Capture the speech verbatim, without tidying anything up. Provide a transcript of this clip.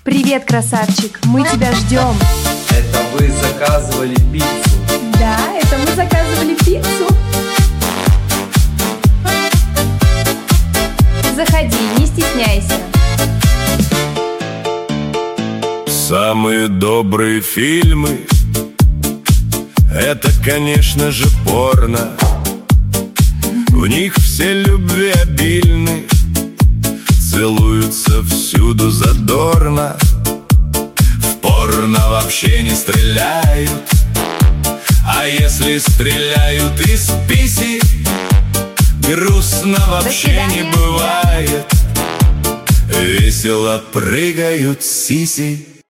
Привет, красавчик, мы тебя ждем. Это вы заказывали пиццу? Да, это мы заказывали пиццу. Заходи, не стесняйся. Самые добрые фильмы — это, конечно же, порно. В них все любви обильны, целуются всюду задорно. В порно вообще не стреляют, а если стреляют из писи, грустно вообще не бывает. Весело прыгают сиси.